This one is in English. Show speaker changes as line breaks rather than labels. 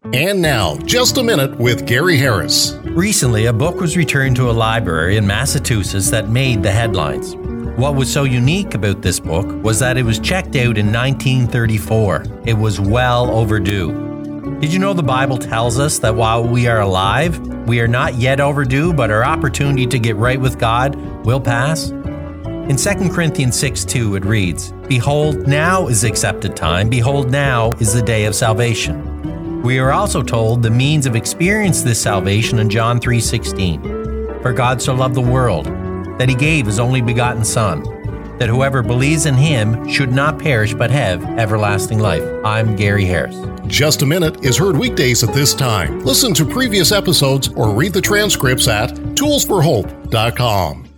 And now, Just a Minute with Gary Harris.
Recently, a book was returned to a library in Massachusetts that made the headlines. What was so unique about this book was that it was checked out in 1934. It was well overdue. Did you know the Bible tells us that while we are alive, we are not yet overdue, but our opportunity to get right with God will pass? In 2 Corinthians 6:2, it reads, "Behold, now is the accepted time. Behold, now is the day of salvation." We are also told the means of experiencing this salvation in John 3:16. "For God so loved the world, that he gave his only begotten Son, that whoever believes in him should not perish but have everlasting life." I'm Gary Harris.
Just a Minute is heard weekdays at this time. Listen to previous episodes or read the transcripts at toolsforhope.com.